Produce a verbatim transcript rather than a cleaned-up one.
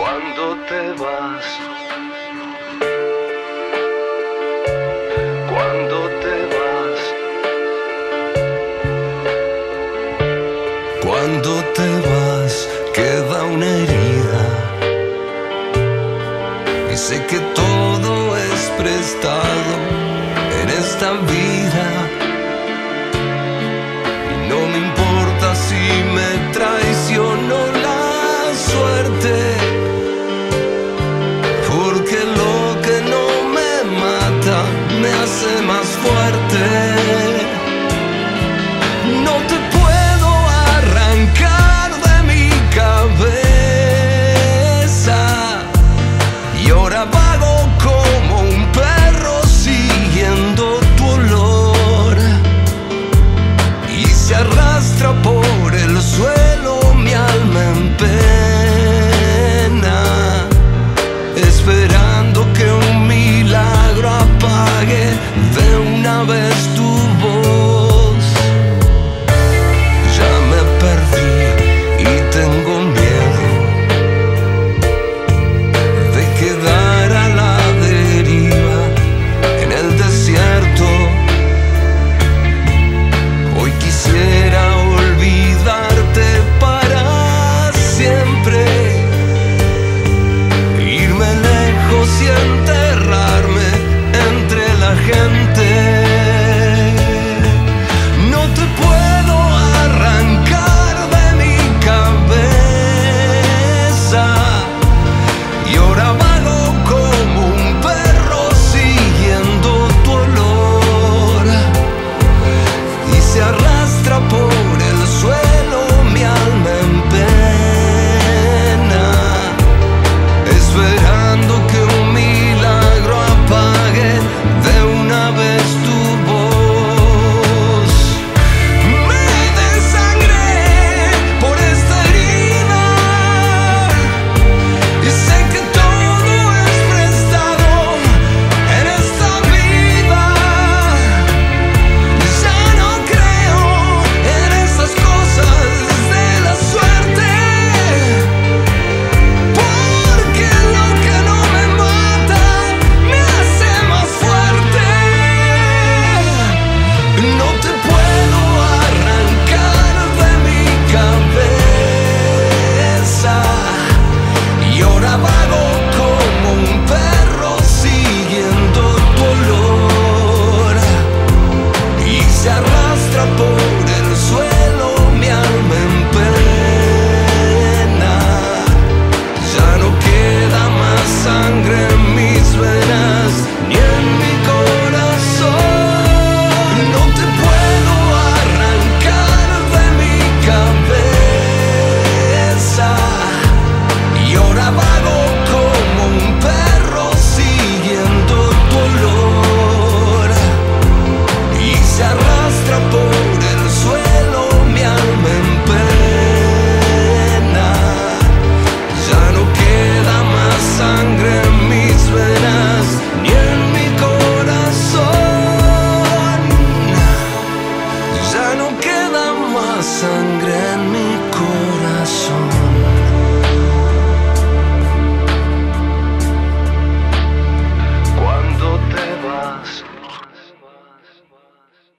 Cuando te vas, cuando te vas, cuando te vas, queda una herida. Y sé que todo es prestado en esta vida. Y no me importa si me traicionó la suerte, porque lo que no me mata me hace más fuerte. No te puedo arrancar de mi cabeza, y ahora vago como un perro siguiendo tu olor, y se arrastra por el suelo mi alma en pena, esperando que un milagro apague de una vez tu voz. Ya me perdí y tengo miedo de quedar a la deriva en el desierto. Hoy quisiera olvidarte para siempre, irme lejos y enterrarme entre la gente. No te puedo arrancar de mi cabeza, y ahora vago como un perro siguiendo tu olor, y se arrastra por el suelo mi alma en pena, esperando que un milagro apague de una vez tu voz. Me desangré por esta herida, y sé que todo es prestado en esta vida. Ya no creo en esas cosas de la suerte, porque lo que no me mata me hace más fuerte. No te puedo arrancar de mi cabeza, y ahora vago como un perro siguiendo tu olor, y se arrastra por el suelo mi alma en pena. Ya no queda más sangre en mis venas ni en mi corazón. No te puedo arrancar de mi cabeza, y ahora vago como un perro siguiendo tu olor, y se arrastra por el suelo mi alma en pena. Ya no queda más sangre en mis venas ni en mi corazón. Ya no queda más sangre en mi corazón.